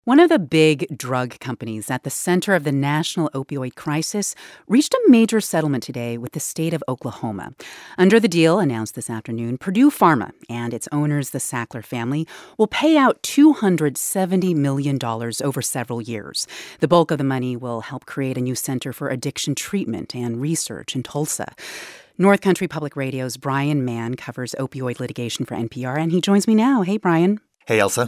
One of the big drug companies at the center of the national opioid crisis reached a major settlement today with the state of Oklahoma. Under the deal announced this afternoon, Purdue Pharma and its owners, the Sackler family, will pay out $270 million over several years. The bulk of the money will help create a new center for addiction treatment and research in Tulsa. North Country Public Radio's Brian Mann covers opioid litigation for NPR, and he joins me now. Hey, Brian. Hey, Elsa.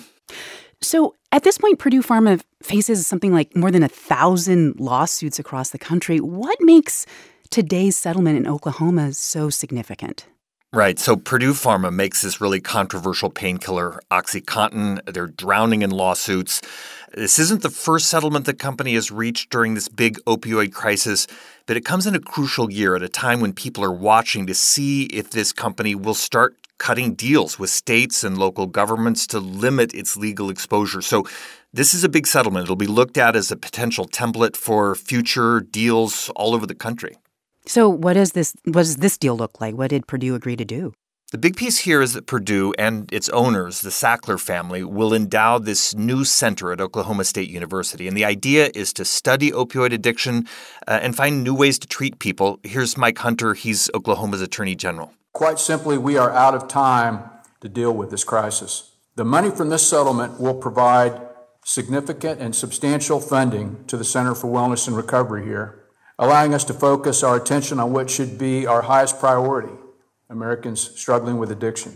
So at this point, Purdue Pharma faces something like more than 1,000 lawsuits across the country. What makes today's settlement in Oklahoma so significant? Right. So Purdue Pharma makes this really controversial painkiller, OxyContin. They're drowning in lawsuits. This isn't the first settlement the company has reached during this big opioid crisis, but it comes in a crucial year at a time when people are watching to see if this company will start cutting deals with states and local governments to limit its legal exposure. So this is a big settlement. It'll be looked at as a potential template for future deals all over the country. So what does this deal look like? What did Purdue agree to do? The big piece here is that Purdue and its owners, the Sackler family, will endow this new center at Oklahoma State University. And the idea is to study opioid addiction and find new ways to treat people. Here's Mike Hunter. He's Oklahoma's attorney general. Quite simply, we are out of time to deal with this crisis. The money from this settlement will provide significant and substantial funding to the Center for Wellness and Recovery here, allowing us to focus our attention on what should be our highest priority, Americans struggling with addiction.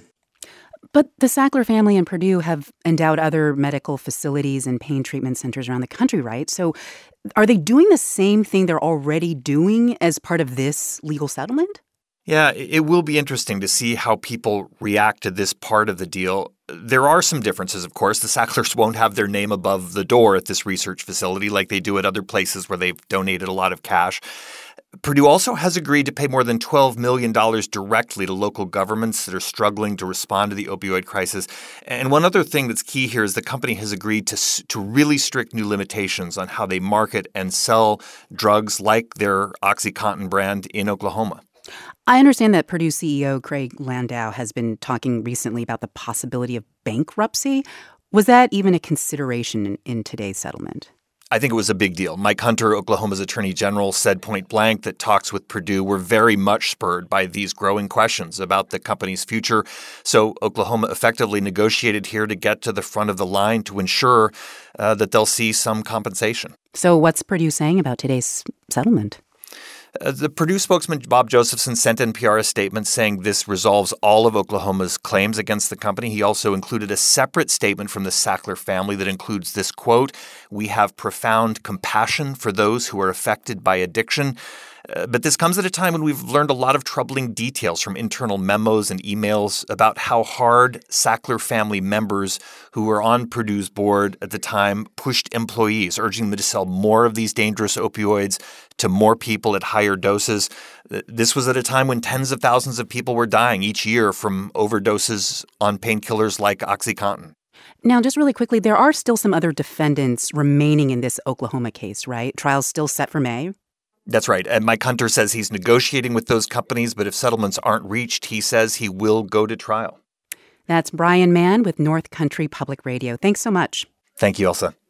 But the Sackler family and Purdue have endowed other medical facilities and pain treatment centers around the country, right? So are they doing the same thing they're already doing as part of this legal settlement? Yeah, it will be interesting to see how people react to this part of the deal. There are some differences, of course. The Sacklers won't have their name above the door at this research facility like they do at other places where they've donated a lot of cash. Purdue also has agreed to pay more than $12 million directly to local governments that are struggling to respond to the opioid crisis. And one other thing that's key here is the company has agreed to really strict new limitations on how they market and sell drugs like their OxyContin brand in Oklahoma. I understand that Purdue CEO Craig Landau has been talking recently about the possibility of bankruptcy. Was that even a consideration in today's settlement? I think it was a big deal. Mike Hunter, Oklahoma's attorney general, said point blank that talks with Purdue were very much spurred by these growing questions about the company's future. So Oklahoma effectively negotiated here to get to the front of the line to ensure that they'll see some compensation. So what's Purdue saying about today's settlement? The Purdue spokesman, Bob Josephson, sent NPR a statement saying this resolves all of Oklahoma's claims against the company. He also included a separate statement from the Sackler family that includes this quote, "We have profound compassion for those who are affected by addiction." But this comes at a time when we've learned a lot of troubling details from internal memos and emails about how hard Sackler family members who were on Purdue's board at the time pushed employees, urging them to sell more of these dangerous opioids to more people at higher doses. This was at a time when tens of thousands of people were dying each year from overdoses on painkillers like OxyContin. Now, just really quickly, there are still some other defendants remaining in this Oklahoma case, right? Trial's still set for May? That's right. And Mike Hunter says he's negotiating with those companies, but if settlements aren't reached, he says he will go to trial. That's Brian Mann with North Country Public Radio. Thanks so much. Thank you, Elsa.